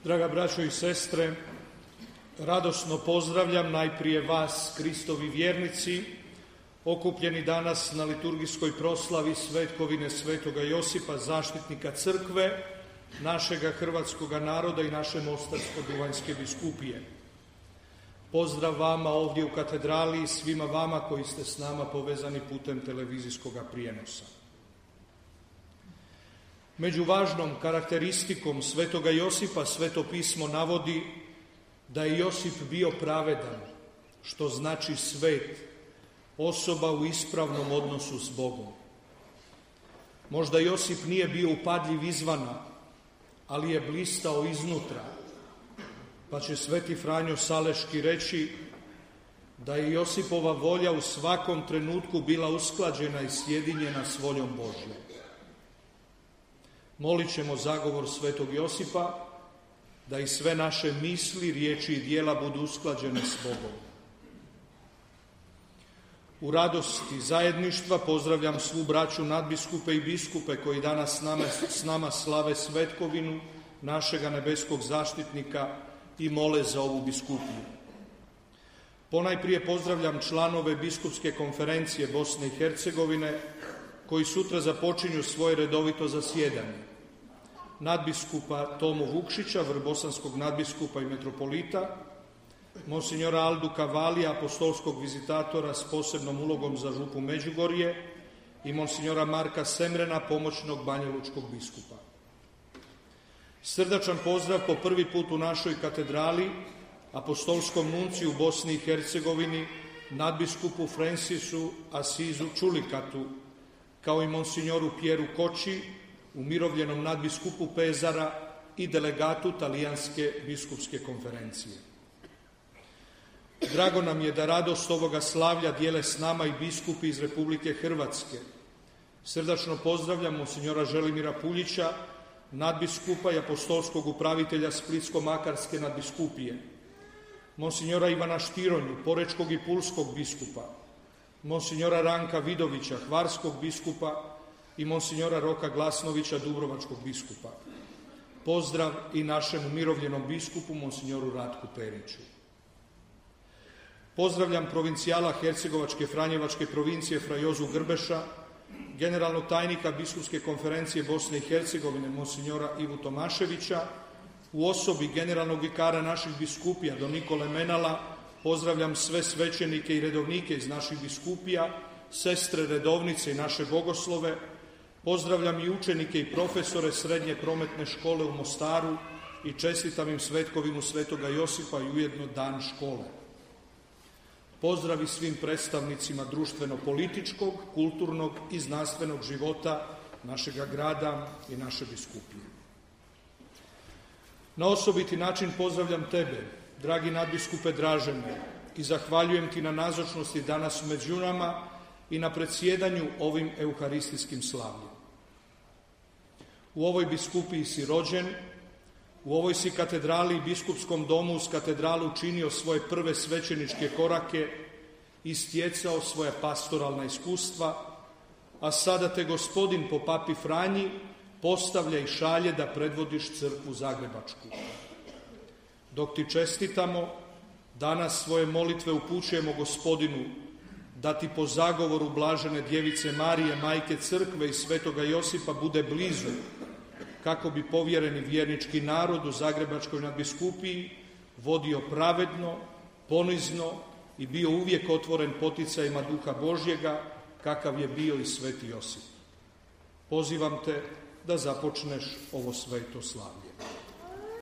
Draga braćo i sestre, radosno pozdravljam najprije vas, Kristovi vjernici, okupljeni danas na liturgijskoj proslavi svetkovine svetoga Josipa, zaštitnika crkve, našega hrvatskoga naroda i naše Mostarsko-duvanjske biskupije. Pozdrav vama ovdje u katedrali i svima vama koji ste s nama povezani putem televizijskog prijenosa. Među važnom karakteristikom svetoga Josipa Sveto pismo navodi da je Josip bio pravedan, što znači svet, osoba u ispravnom odnosu s Bogom. Možda Josip nije bio upadljiv izvana, ali je blistao iznutra, pa će sveti Franjo Saleški reći da je Josipova volja u svakom trenutku bila usklađena i sjedinjena s voljom Božjom. Molit ćemo zagovor svetog Josipa da i sve naše misli, riječi i djela budu usklađene s Bogom. U radosti zajedništva pozdravljam svu braću nadbiskupe i biskupe koji danas s nama slave svetkovinu našega nebeskog zaštitnika i mole za ovu biskupiju. Ponajprije pozdravljam članove Biskupske konferencije Bosne i Hercegovine koji sutra započinju svoje redovito zasjedanje. Nadbiskupa Tomu Vukšića, vrbosanskog nadbiskupa i metropolita, monsignora Aldu Kavalija, apostolskog vizitatora s posebnom ulogom za župu Međugorje i monsignora Marka Semrena, pomoćnog banjalučkog biskupa. Srdačan pozdrav po prvi put u našoj katedrali apostolskom nunciju u Bosni i Hercegovini, nadbiskupu Francisu Asizu Čulikatu, kao i monsignoru Pieru Koči, umirovljenom nadbiskupu Pezara i delegatu Talijanske biskupske konferencije. Drago nam je da radost ovoga slavlja dijele s nama i biskupi iz Republike Hrvatske. Srdačno pozdravljam monsignora Želimira Puljića, nadbiskupa i apostolskog upravitelja Splitsko-makarske nadbiskupije, monsignora Ivana Štironju, porečkog i pulskog biskupa, monsignora Ranka Vidovića, hvarskog biskupa i monsignora Roka Glasnovića, dubrovačkog biskupa. Pozdrav i našem umirovljenom biskupu, monsignoru Ratku Periću. Pozdravljam provincijala Hercegovačke Franjevačke provincije fra Jozu Grbeša, generalnog tajnika Biskupske konferencije Bosne i Hercegovine, monsignora Ivu Tomaševića, u osobi generalnog vikara naših biskupija do Nikole Menala. Pozdravljam sve svećenike i redovnike iz naših biskupija, sestre redovnice i naše bogoslove. Pozdravljam i učenike i profesore Srednje prometne škole u Mostaru i čestitam im svetkovinu svetoga Josipa i ujedno dan škole. Pozdrav i svim predstavnicima društveno-političkog, kulturnog i znanstvenog života našega grada i naše biskupije. Na osobiti način pozdravljam tebe, dragi nadbiskupe Dražene, i zahvaljujem ti na nazočnosti danas među nama i na predsjedanju ovim euharistijskim slavljem. U ovoj biskupiji si rođen, u ovoj si katedrali i biskupskom domu uz katedralu učinio svoje prve svećeničke korake i stjecao svoja pastoralna iskustva, a sada te Gospodin po papi Franji postavlja i šalje da predvodiš crkvu zagrebačku. Dok ti čestitamo, danas svoje molitve upućujemo Gospodinu da ti po zagovoru blažene djevice Marije, majke crkve i svetoga Josipa bude blizu, kako bi povjereni vjernički narod u zagrebačkoj nadbiskupiji vodio pravedno, ponizno i bio uvijek otvoren poticajima Duha Božjega, kakav je bio i sveti Josip. Pozivam te da započneš ovo sveto slavlje.